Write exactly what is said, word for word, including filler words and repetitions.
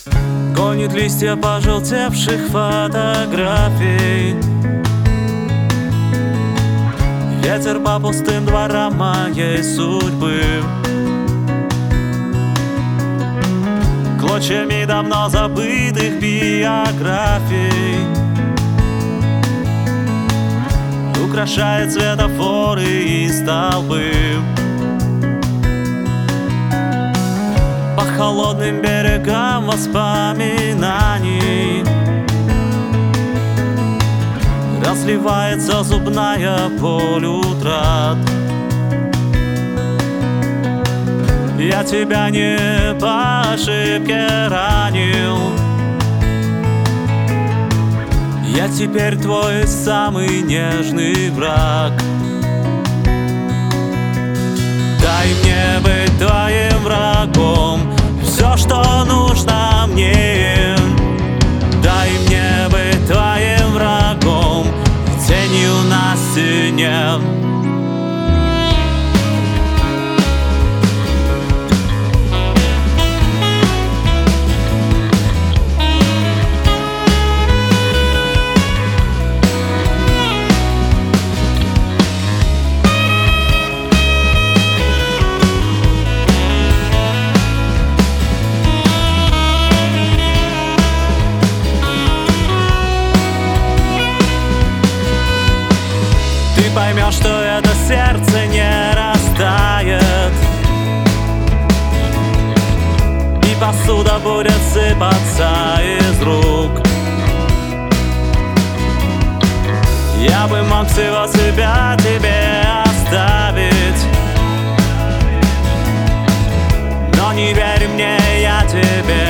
Гонит листья пожелтевших фотографий. Ветер по пустым дворам моей судьбы, клочьями давно забытых биографий, украшает светофоры и столбы. По холодным берегам воспоминаний разливается зубная боль утрат. Я тебя не по ошибке ранил. Я теперь твой самый нежный враг. Дай мне быть твоим врагом, все, что нужно мне. Дай мне быть твоим врагом, тенью на стене. Ты поймешь, что это сердце не растает, и посуда будет сыпаться из рук. Я бы мог всего себя тебе оставить, но не верь мне, я тебе